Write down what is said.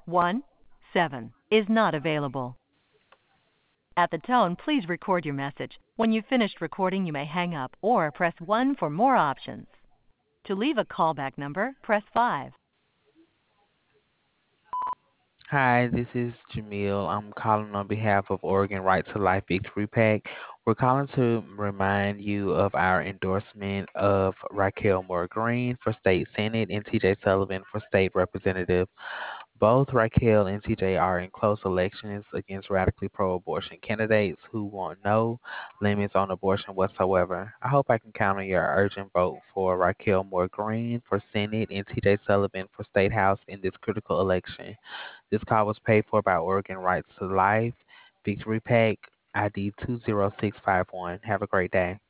is not available. At the tone, please record your message. When you've finished recording, you may hang up or press 1 for more options. To leave a callback number, press 5. Hi, this is Jamil. I'm calling on behalf of Oregon Right to Life Victory PAC. We're calling to remind you of our endorsement of Raquel Moore Green for State Senate and TJ Sullivan for State Representative. Both Raquel and TJ are in close elections against radically pro abortion candidates who want no limits on abortion whatsoever. I hope I can count on your urgent vote for Raquel Moore Green for Senate and TJ Sullivan for State House in this critical election. This call was paid for by Oregon Rights to Life, Victory PAC, ID 20651. Have a great day.